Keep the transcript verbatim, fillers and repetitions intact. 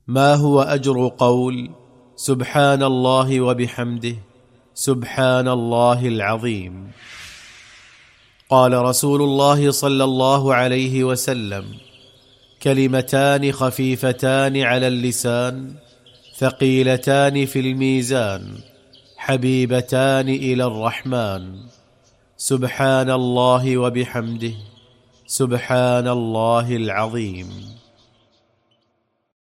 ما هو أجر قول سبحان الله وبحمده سبحان الله العظيم؟ قال رسول الله صلى الله عليه وسلم: كلمتان خفيفتان على اللسان ثقيلتان في الميزان حبيبتان إلى الرحمن، سبحان الله وبحمده سبحان الله العظيم.